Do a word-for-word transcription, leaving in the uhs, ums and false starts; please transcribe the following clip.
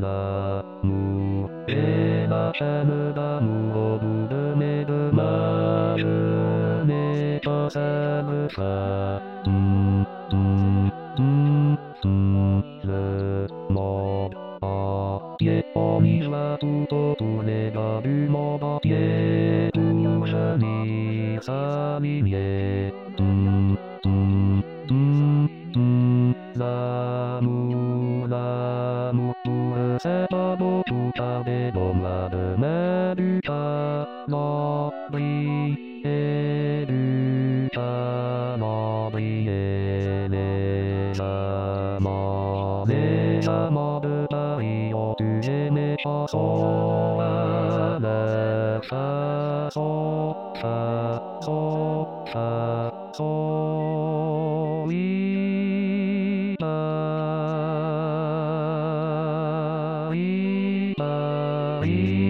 l'amour est la chaîne d'amour au bout de mes deux mains. Je n'ai pas seul ça. Hum, hum, hum, hum. Le monde entier, on y va tout autour, les gars du monde entier, pour venir s'aligner. Hum, hum, hum, hum. L'amour, l'amour pour eux c'est pas beau, tout tarder dans la main du calendrier, du calendrier. Les amants, les amants de Paris ont tué mes chansons à leur façon, façon, façon. Oui, Paris, Paris.